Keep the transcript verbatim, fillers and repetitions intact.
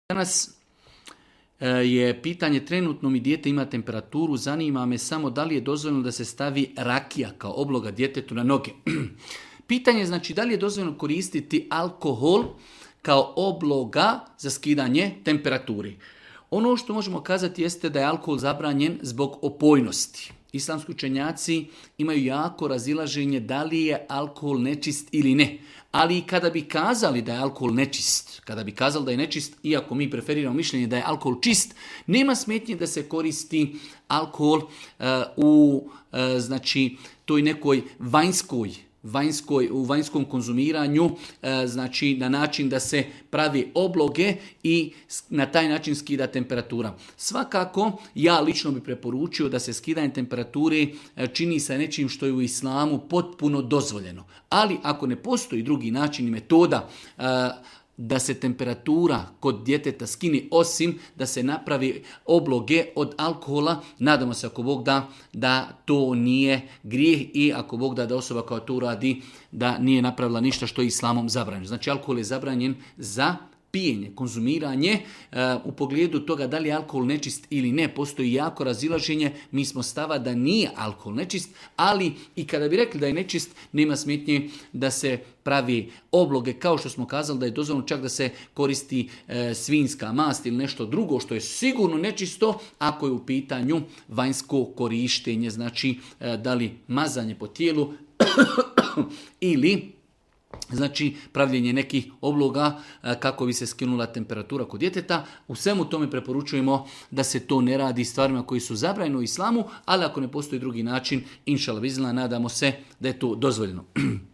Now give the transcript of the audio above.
Danas je pitanje, trenutno mi dijete ima temperaturu, zanima me samo da li je dozvoljeno da se stavi rakija kao obloga djetetu na noge. Pitanje je znači da li je dozvoljeno koristiti alkohol kao obloga za skidanje temperaturi. Ono što možemo kazati jeste da je alkohol zabranjen zbog opojnosti. Islamski učenjaci imaju jako razilaženje da li je alkohol nečist ili ne. Ali kada bi kazali da je alkohol nečist, kada bi kazali da je nečist, iako mi preferiramo mišljenje da je alkohol čist, nema smetnje da se koristi alkohol uh, u uh, znači toj nekoj vanjskoj Vanjskoj, u vanjskom konzumiranju, e, znači na način da se pravi obloge i na taj način skida temperatura. Svakako, ja lično bi preporučio da se skidanje temperature e, čini sa nečim što je u islamu potpuno dozvoljeno. Ali ako ne postoji drugi način i metoda e, da se temperatura kod djeteta skine osim da se napravi obloge od alkohola, nadamo se ako Bog da da to nije grijeh i ako Bog da da osoba koja to radi da nije napravila ništa što je islamom zabranjeno. Znači alkohol je zabranjen za pijenje, konzumiranje. U pogledu toga da li je alkohol nečist ili ne, postoji jako razilaženje. Mi smo stava da nije alkohol nečist, ali i kada bi rekli da je nečist, nema smetnje da se pravi obloge, kao što smo kazali da je dozvoljeno čak da se koristi e, svinjska mast ili nešto drugo što je sigurno nečisto ako je u pitanju vanjsko korištenje, znači e, da li mazanje po tijelu ili znači pravljenje nekih obloga kako bi se skinula temperatura kod djeteta. U svemu tome preporučujemo da se to ne radi stvarima koji su zabranjeni u islamu, ali ako ne postoji drugi način, inšallah bizna, nadamo se da je to dozvoljeno.